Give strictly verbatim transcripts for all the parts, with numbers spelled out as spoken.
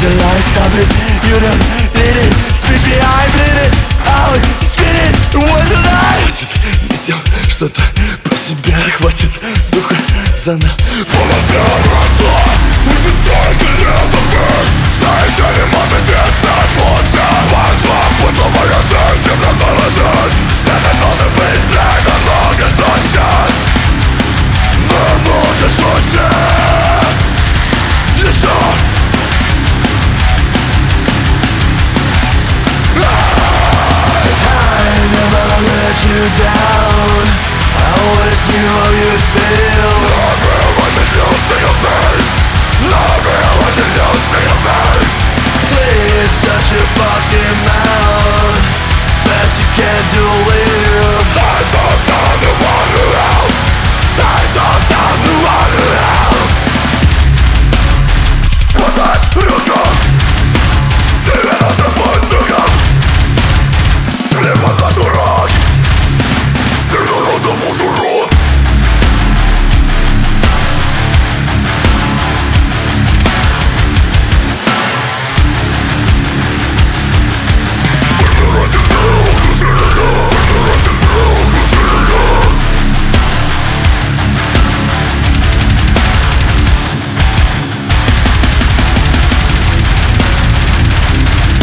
lie, stop it. You don't need it. Speak me, I'm bleeding out, spinning. Was a lie. Хватит, видел что-то про себя. Хватит духа за нас. Помолчав, росла. Уже столько лет вокруг. Еще не можете стать лучше. Ваш вам пусть моя жизнь темнота лежит. Здесь я должен быть, блядь, намного жестче. Намного жестче. Еще. I never let you down. I always knew how you feel. Never wanted you to see me. Never wanted you to see me. Please shut your fucking mouth. Best you can do, live. I don't know the one who else. I don't know the one who else. Хватать рукам. Тебе нужно быть другом. Не хватать урок. Тебе нужно быть урод.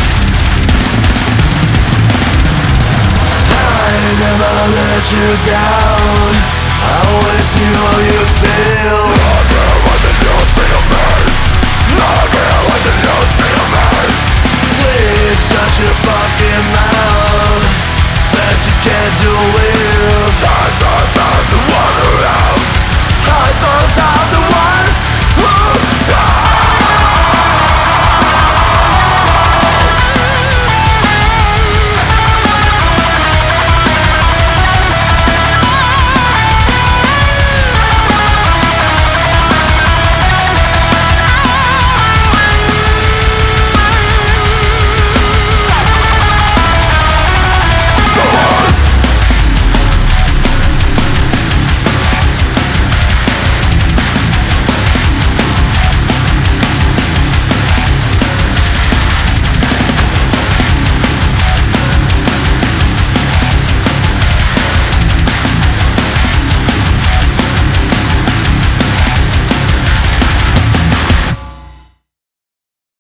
Let you down.